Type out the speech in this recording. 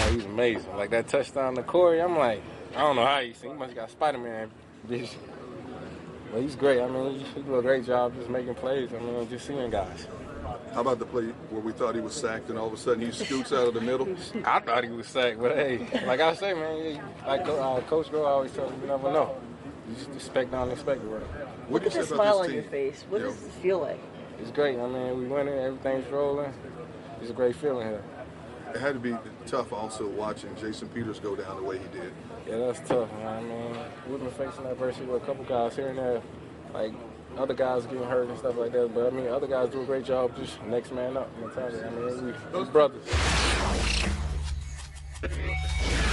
he's amazing. Like that touchdown to Corey, I'm like, I don't know how he must have got Spider-Man vision. But he's great. I mean, he do a great job just making plays. I mean, just seeing guys. How about the play where we thought he was sacked and all of a sudden he scoots out of the middle? I thought he was sacked, but hey, like I say, man, like Coach Groh always tells me, you never know. You just expect the unexpected, right? Look at the smile on your face. What does it feel like? It's great. I mean, we winning, everything's rolling. It's a great feeling here. It had to be tough also watching Jason Peters go down the way he did. Yeah, that's tough, man. I mean, we've been facing adversity with a couple guys here and there, like other guys getting hurt and stuff like that. But I mean, other guys do a great job, just next man up mentality. I mean, we're brothers.